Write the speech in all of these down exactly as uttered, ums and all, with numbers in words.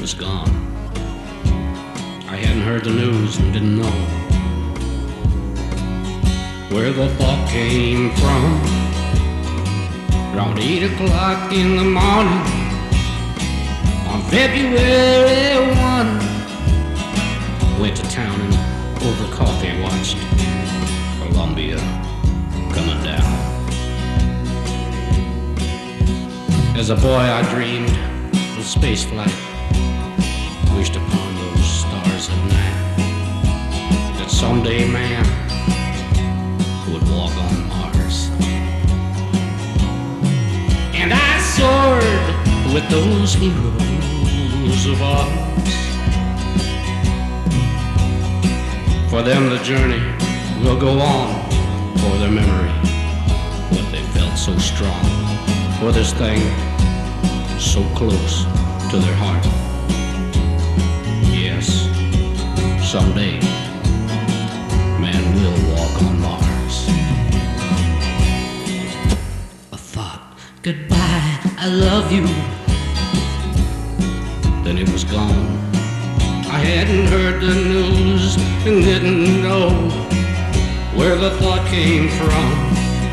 was gone. I hadn't heard the news and didn't know where the thought came from. Around eight o'clock in the morning on February one, went to town and over coffee watched Columbia coming down. As a boy I dreamed of space flight, wished upon those stars at night that someday man would walk on Mars. And I soared with those heroes of ours. For them the journey will go on, for their memory, what they felt so strong, for this thing so close to their heart. Yes, someday man will walk on Mars. I thought, goodbye, I love you. Then it was gone. I hadn't heard the news and didn't know where the thought came from.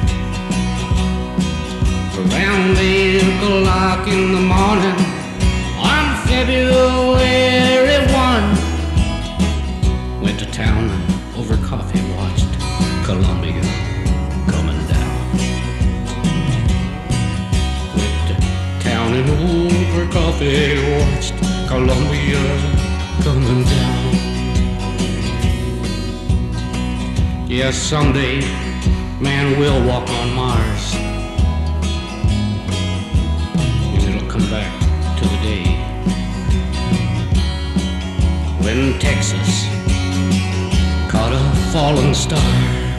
Around eight o'clock in the morning on February one, went to town and over coffee watched Columbia coming down. Went to town and over coffee watched Columbia coming down. Yes, someday man will walk on Mars. Come back to the day when Texas caught a falling star.